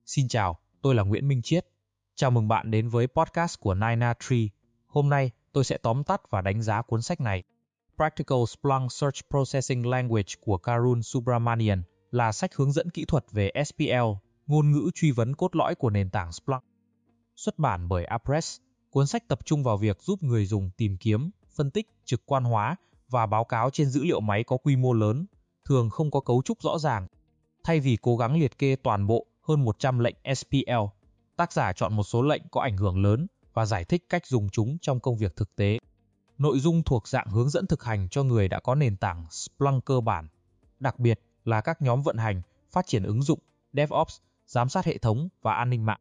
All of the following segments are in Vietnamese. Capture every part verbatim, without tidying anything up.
Xin chào, tôi là Nguyễn Minh Chiết. Chào mừng bạn đến với podcast của nine a tree. Hôm nay, tôi sẽ tóm tắt và đánh giá cuốn sách này. Practical Splunk Search Processing Language của Karun Subramanian là sách hướng dẫn kỹ thuật về ét pê lờ, ngôn ngữ truy vấn cốt lõi của nền tảng Splunk. Xuất bản bởi Apress, cuốn sách tập trung vào việc giúp người dùng tìm kiếm, phân tích, trực quan hóa và báo cáo trên dữ liệu máy có quy mô lớn, thường không có cấu trúc rõ ràng. Thay vì cố gắng liệt kê toàn bộ hơn một trăm lệnh ét pê lờ, tác giả chọn một số lệnh có ảnh hưởng lớn và giải thích cách dùng chúng trong công việc thực tế. Nội dung thuộc dạng hướng dẫn thực hành cho người đã có nền tảng Splunk cơ bản, đặc biệt là các nhóm vận hành, phát triển ứng dụng, DevOps, giám sát hệ thống và an ninh mạng.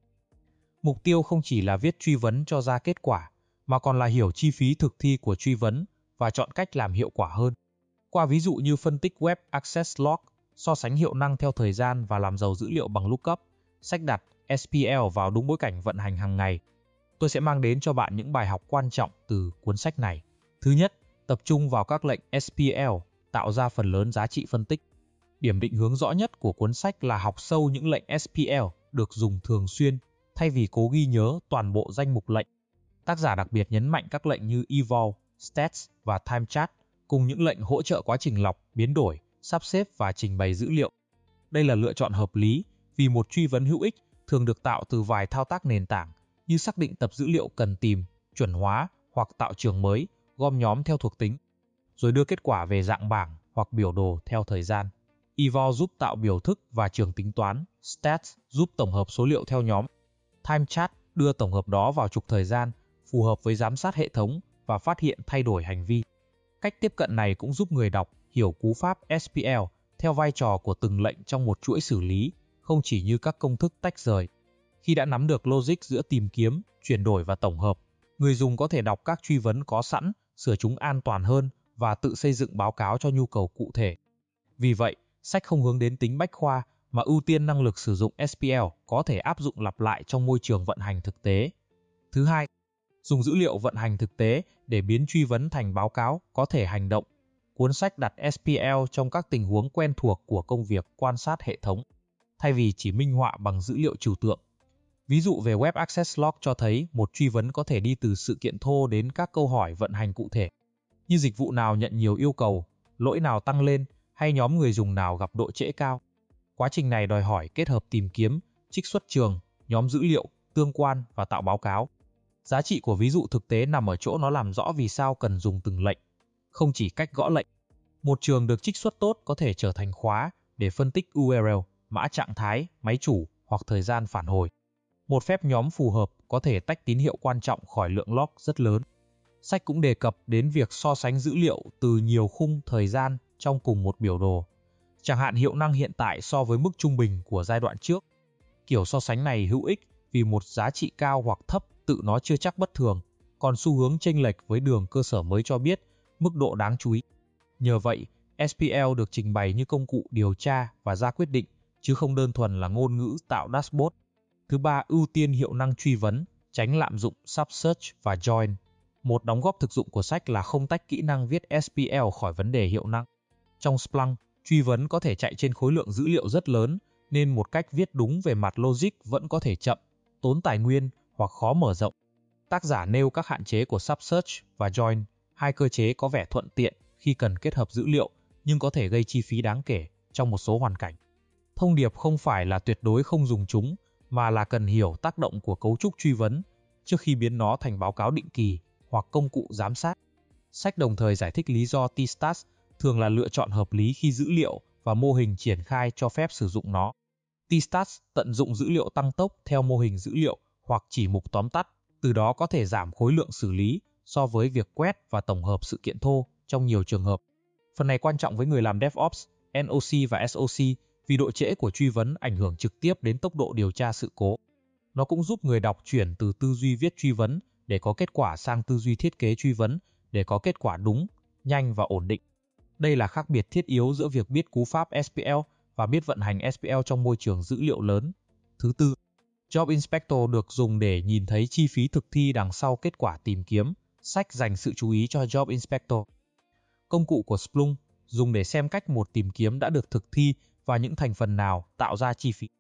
Mục tiêu không chỉ là viết truy vấn cho ra kết quả, mà còn là hiểu chi phí thực thi của truy vấn và chọn cách làm hiệu quả hơn. Qua ví dụ như phân tích Web Access Log, so sánh hiệu năng theo thời gian và làm giàu dữ liệu bằng lookup, sách đặt ét pê lờ vào đúng bối cảnh vận hành hàng ngày. Tôi sẽ mang đến cho bạn những bài học quan trọng từ cuốn sách này. Thứ nhất, tập trung vào các lệnh ét pê lờ, tạo ra phần lớn giá trị phân tích. Điểm định hướng rõ nhất của cuốn sách là học sâu những lệnh ét pê lờ được dùng thường xuyên, thay vì cố ghi nhớ toàn bộ danh mục lệnh. Tác giả đặc biệt nhấn mạnh các lệnh như eval, stats và time chart, cùng những lệnh hỗ trợ quá trình lọc, biến đổi, sắp xếp và trình bày dữ liệu. Đây là lựa chọn hợp lý vì một truy vấn hữu ích thường được tạo từ vài thao tác nền tảng như xác định tập dữ liệu cần tìm, chuẩn hóa hoặc tạo trường mới, gom nhóm theo thuộc tính, rồi đưa kết quả về dạng bảng hoặc biểu đồ theo thời gian. Eval giúp tạo biểu thức và trường tính toán, stats giúp tổng hợp số liệu theo nhóm, time chart đưa tổng hợp đó vào trục thời gian, phù hợp với giám sát hệ thống và phát hiện thay đổi hành vi. Cách tiếp cận này cũng giúp người đọc hiểu cú pháp ét pê lờ theo vai trò của từng lệnh trong một chuỗi xử lý, không chỉ như các công thức tách rời. Khi đã nắm được logic giữa tìm kiếm, chuyển đổi và tổng hợp, người dùng có thể đọc các truy vấn có sẵn, sửa chúng an toàn hơn và tự xây dựng báo cáo cho nhu cầu cụ thể. Vì vậy, sách không hướng đến tính bách khoa mà ưu tiên năng lực sử dụng ét pê lờ có thể áp dụng lặp lại trong môi trường vận hành thực tế. Thứ hai, dùng dữ liệu vận hành thực tế để biến truy vấn thành báo cáo có thể hành động. Cuốn sách đặt ét pê lờ trong các tình huống quen thuộc của công việc quan sát hệ thống, thay vì chỉ minh họa bằng dữ liệu trừu tượng. Ví dụ về Web Access Log cho thấy một truy vấn có thể đi từ sự kiện thô đến các câu hỏi vận hành cụ thể, như dịch vụ nào nhận nhiều yêu cầu, lỗi nào tăng lên hay nhóm người dùng nào gặp độ trễ cao. Quá trình này đòi hỏi kết hợp tìm kiếm, trích xuất trường, nhóm dữ liệu, tương quan và tạo báo cáo. Giá trị của ví dụ thực tế nằm ở chỗ nó làm rõ vì sao cần dùng từng lệnh, không chỉ cách gõ lệnh. Một trường được trích xuất tốt có thể trở thành khóa để phân tích u rờ lờ, mã trạng thái, máy chủ hoặc thời gian phản hồi. Một phép nhóm phù hợp có thể tách tín hiệu quan trọng khỏi lượng log rất lớn. Sách cũng đề cập đến việc so sánh dữ liệu từ nhiều khung thời gian trong cùng một biểu đồ, chẳng hạn hiệu năng hiện tại so với mức trung bình của giai đoạn trước. Kiểu so sánh này hữu ích vì một giá trị cao hoặc thấp tự nó chưa chắc bất thường, còn xu hướng chênh lệch với đường cơ sở mới cho biết mức độ đáng chú ý. Nhờ vậy, ét pê lờ được trình bày như công cụ điều tra và ra quyết định, chứ không đơn thuần là ngôn ngữ tạo dashboard. Thứ ba, ưu tiên hiệu năng truy vấn, tránh lạm dụng subsearch và join. Một đóng góp thực dụng của sách là không tách kỹ năng viết ét pê lờ khỏi vấn đề hiệu năng. Trong Splunk, truy vấn có thể chạy trên khối lượng dữ liệu rất lớn, nên một cách viết đúng về mặt logic vẫn có thể chậm, tốn tài nguyên hoặc khó mở rộng. Tác giả nêu các hạn chế của subsearch và join, hai cơ chế có vẻ thuận tiện khi cần kết hợp dữ liệu, nhưng có thể gây chi phí đáng kể trong một số hoàn cảnh. Thông điệp không phải là tuyệt đối không dùng chúng, mà là cần hiểu tác động của cấu trúc truy vấn trước khi biến nó thành báo cáo định kỳ hoặc công cụ giám sát. Sách đồng thời giải thích lý do T-Stats thường là lựa chọn hợp lý khi dữ liệu và mô hình triển khai cho phép sử dụng nó. T-Stats tận dụng dữ liệu tăng tốc theo mô hình dữ liệu hoặc chỉ mục tóm tắt, từ đó có thể giảm khối lượng xử lý so với việc quét và tổng hợp sự kiện thô trong nhiều trường hợp. Phần này quan trọng với người làm DevOps, en ô xê và ét ô xê vì độ trễ của truy vấn ảnh hưởng trực tiếp đến tốc độ điều tra sự cố. Nó cũng giúp người đọc chuyển từ tư duy viết truy vấn để có kết quả sang tư duy thiết kế truy vấn để có kết quả đúng, nhanh và ổn định. Đây là khác biệt thiết yếu giữa việc biết cú pháp ét pê lờ và biết vận hành ét pê lờ trong môi trường dữ liệu lớn. Thứ tư, Job Inspector được dùng để nhìn thấy chi phí thực thi đằng sau kết quả tìm kiếm. Sách dành sự chú ý cho Job Inspector. Công cụ của Splunk dùng để xem cách một tìm kiếm đã được thực thi và những thành phần nào tạo ra chi phí.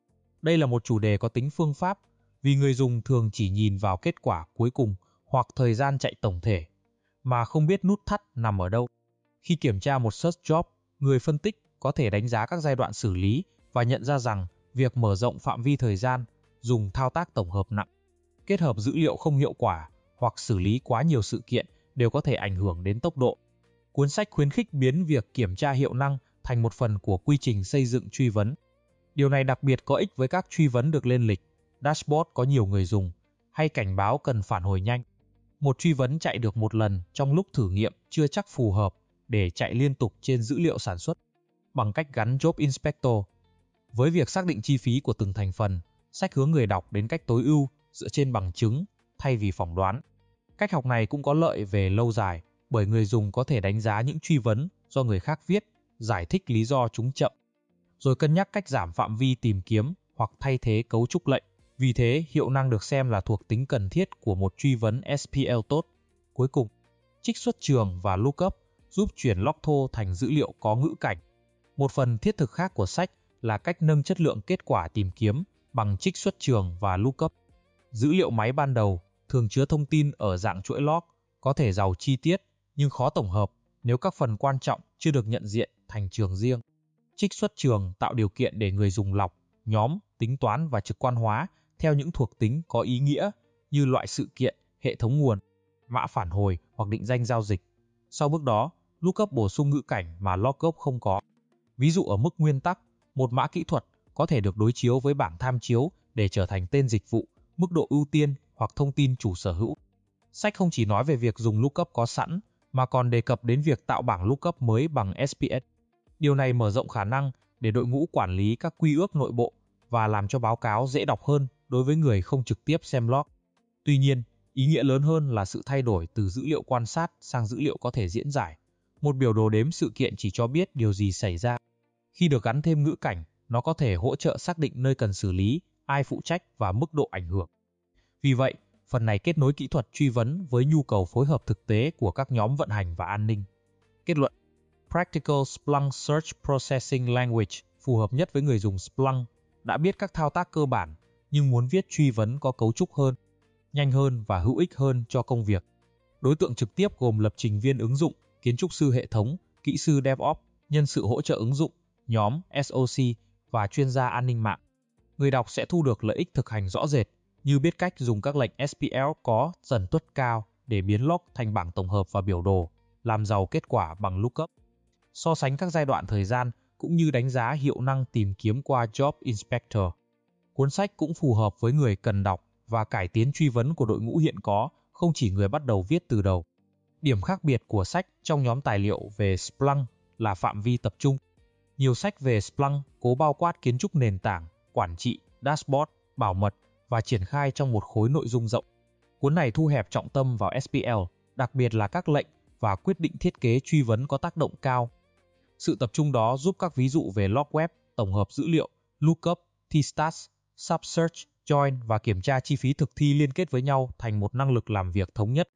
Đây là một chủ đề có tính phương pháp vì người dùng thường chỉ nhìn vào kết quả cuối cùng hoặc thời gian chạy tổng thể, mà không biết nút thắt nằm ở đâu. Khi kiểm tra một search job, người phân tích có thể đánh giá các giai đoạn xử lý và nhận ra rằng việc mở rộng phạm vi thời gian dùng thao tác tổng hợp nặng, kết hợp dữ liệu không hiệu quả hoặc xử lý quá nhiều sự kiện đều có thể ảnh hưởng đến tốc độ. Cuốn sách khuyến khích biến việc kiểm tra hiệu năng thành một phần của quy trình xây dựng truy vấn. Điều này đặc biệt có ích với các truy vấn được lên lịch, dashboard có nhiều người dùng, hay cảnh báo cần phản hồi nhanh. Một truy vấn chạy được một lần trong lúc thử nghiệm chưa chắc phù hợp để chạy liên tục trên dữ liệu sản xuất. Bằng cách gắn Job Inspector với việc xác định chi phí của từng thành phần, sách hướng người đọc đến cách tối ưu dựa trên bằng chứng thay vì phỏng đoán. Cách học này cũng có lợi về lâu dài bởi người dùng có thể đánh giá những truy vấn do người khác viết, giải thích lý do chúng chậm, rồi cân nhắc cách giảm phạm vi tìm kiếm hoặc thay thế cấu trúc lệnh. Vì thế, hiệu năng được xem là thuộc tính cần thiết của một truy vấn ét pê lờ tốt. Cuối cùng, trích xuất trường và lookup giúp chuyển log thô thành dữ liệu có ngữ cảnh. Một phần thiết thực khác của sách là cách nâng chất lượng kết quả tìm kiếm bằng trích xuất trường và lookup. Dữ liệu máy ban đầu thường chứa thông tin ở dạng chuỗi log, có thể giàu chi tiết nhưng khó tổng hợp nếu các phần quan trọng chưa được nhận diện thành trường riêng. Trích xuất trường tạo điều kiện để người dùng lọc, nhóm, tính toán và trực quan hóa theo những thuộc tính có ý nghĩa như loại sự kiện, hệ thống nguồn, mã phản hồi hoặc định danh giao dịch. Sau bước đó, lookup bổ sung ngữ cảnh mà lookup không có. Ví dụ ở mức nguyên tắc, một mã kỹ thuật có thể được đối chiếu với bảng tham chiếu để trở thành tên dịch vụ, mức độ ưu tiên hoặc thông tin chủ sở hữu. Sách không chỉ nói về việc dùng lookup có sẵn, mà còn đề cập đến việc tạo bảng lookup mới bằng ét pê ét. Điều này mở rộng khả năng để đội ngũ quản lý các quy ước nội bộ và làm cho báo cáo dễ đọc hơn đối với người không trực tiếp xem log. Tuy nhiên, ý nghĩa lớn hơn là sự thay đổi từ dữ liệu quan sát sang dữ liệu có thể diễn giải. Một biểu đồ đếm sự kiện chỉ cho biết điều gì xảy ra. Khi được gắn thêm ngữ cảnh, nó có thể hỗ trợ xác định nơi cần xử lý, ai phụ trách và mức độ ảnh hưởng. Vì vậy, phần này kết nối kỹ thuật truy vấn với nhu cầu phối hợp thực tế của các nhóm vận hành và an ninh. Kết luận: Practical Splunk Search Processing Language phù hợp nhất với người dùng Splunk đã biết các thao tác cơ bản nhưng muốn viết truy vấn có cấu trúc hơn, nhanh hơn và hữu ích hơn cho công việc. Đối tượng trực tiếp gồm lập trình viên ứng dụng, kiến trúc sư hệ thống, kỹ sư DevOps, nhân sự hỗ trợ ứng dụng, nhóm ét o xê và chuyên gia an ninh mạng. Người đọc sẽ thu được lợi ích thực hành rõ rệt như biết cách dùng các lệnh ét pê lờ có tần suất cao để biến log thành bảng tổng hợp và biểu đồ, làm giàu kết quả bằng lookup. So sánh các giai đoạn thời gian cũng như đánh giá hiệu năng tìm kiếm qua Job Inspector. Cuốn sách cũng phù hợp với người cần đọc và cải tiến truy vấn của đội ngũ hiện có, không chỉ người bắt đầu viết từ đầu. Điểm khác biệt của sách trong nhóm tài liệu về Splunk là phạm vi tập trung. Nhiều sách về Splunk cố bao quát kiến trúc nền tảng, quản trị, dashboard, bảo mật và triển khai trong một khối nội dung rộng. Cuốn này thu hẹp trọng tâm vào ét pê lờ, đặc biệt là các lệnh và quyết định thiết kế truy vấn có tác động cao. Sự tập trung đó giúp các ví dụ về log web, tổng hợp dữ liệu, lookup, t-stats, subsearch, join và kiểm tra chi phí thực thi liên kết với nhau thành một năng lực làm việc thống nhất.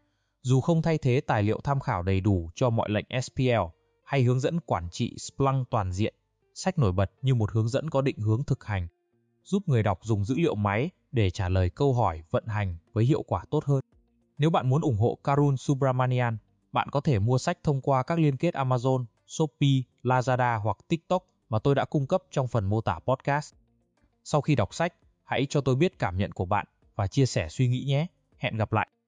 Dù không thay thế tài liệu tham khảo đầy đủ cho mọi lệnh ét pê lờ hay hướng dẫn quản trị Splunk toàn diện, sách nổi bật như một hướng dẫn có định hướng thực hành, giúp người đọc dùng dữ liệu máy để trả lời câu hỏi vận hành với hiệu quả tốt hơn. Nếu bạn muốn ủng hộ Karun Subramanian, bạn có thể mua sách thông qua các liên kết Amazon, Shopee, Lazada hoặc TikTok mà tôi đã cung cấp trong phần mô tả podcast. Sau khi đọc sách, hãy cho tôi biết cảm nhận của bạn và chia sẻ suy nghĩ nhé. Hẹn gặp lại!